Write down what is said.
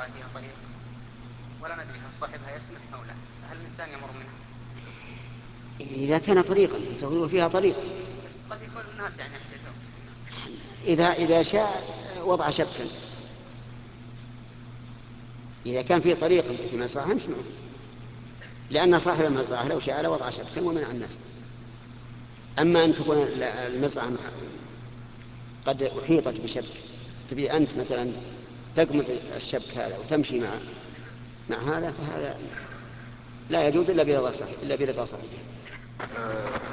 فيها طريق ولا ندري هل صاحبها يسمح أو لا، هل الإنسان يمر منها؟ إذا كان طريقا تقول فيها طريق، بس قد يكون الناس يعني يحدثون. إذا شاء وضع شبكا، إذا كان في طريق في مزرعة مش معه، لأن صاحب المزرعة لو شاء لوضع شبكا ومنع الناس. أما أن تكون المزرعة قد أحيطت بشبك، تبي أنت مثلا تقمز الشبك هذا وتمشي مع هذا، فهذا لا يجوز إلا برضا صاحبه.